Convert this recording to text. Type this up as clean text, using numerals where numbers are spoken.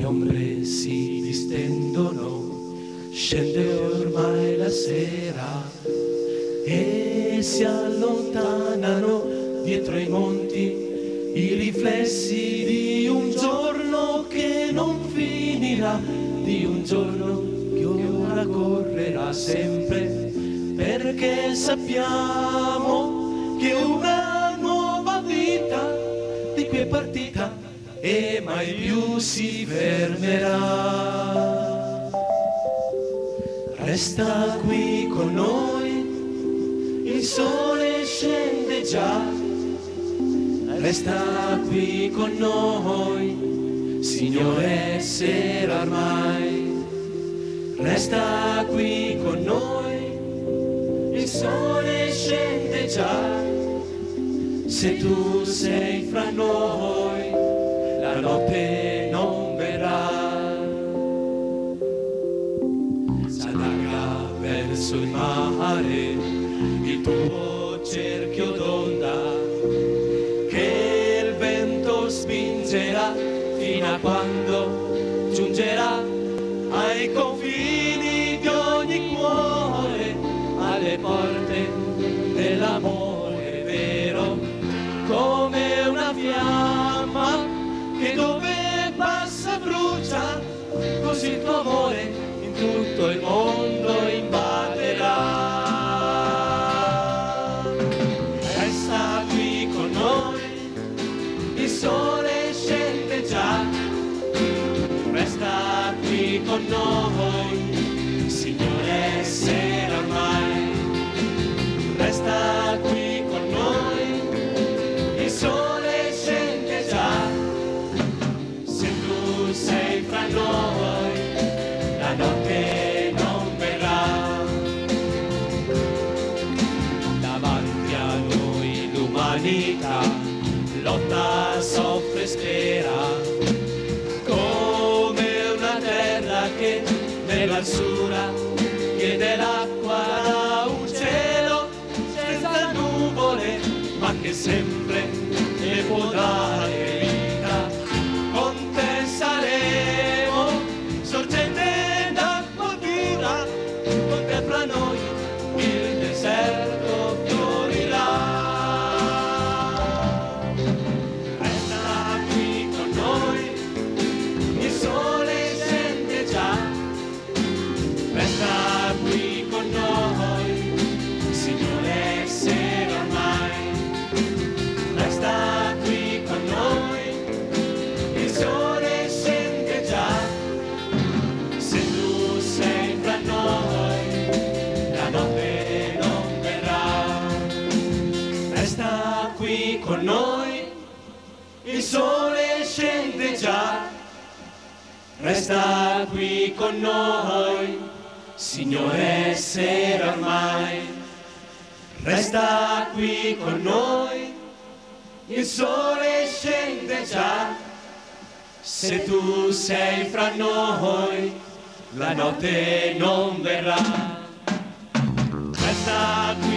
ombre si distendono, scende ormai la sera e si allontanano dietro i monti i riflessi di un giorno che non finirà, di un giorno che ora correrà sempre, perché sappiamo che una nuova vita di qui è partita e mai più si fermerà. Resta qui con noi, il sole scende già. Resta qui con noi, Signore, sera ormai. Resta qui con noi, il sole scende già. Se tu sei fra noi, la notte non verrà. S'allarga verso il mare il tuo cerchio d'onda, che il vento spingerà fino a quando giungerà ai confini di ogni cuore, alle porte dell'amore vero, come una fiamma che dove passa brucia, così il tuo amore in tutto il mondo invaderà. Resta qui con noi, il sole scende già. Resta qui con noi, Signore, sera ormai. Resta qui con noi, il sole scende già. Se tu sei fra noi, la notte non verrà. Davanti a noi l'umanità lotta, soffre e spera, come una terra che nell'alsura chiede l'acqua da un cielo senza nuvole, ma che sempre ne può dare vita. Con te saremo sorgente d'acqua pura, con te fra noi il deserto fiorirà. Resta qui con noi, il sole scende già. Resta qui con noi, Signore, sera ormai. Resta qui con noi, il sole scende già. Se tu sei fra noi, la notte non verrà. Resta qui con noi, il sole scende già. Resta qui con noi, Signore, sera ormai. Resta qui con noi, il sole scende già. Se tu sei fra noi, la notte non verrà. Resta qui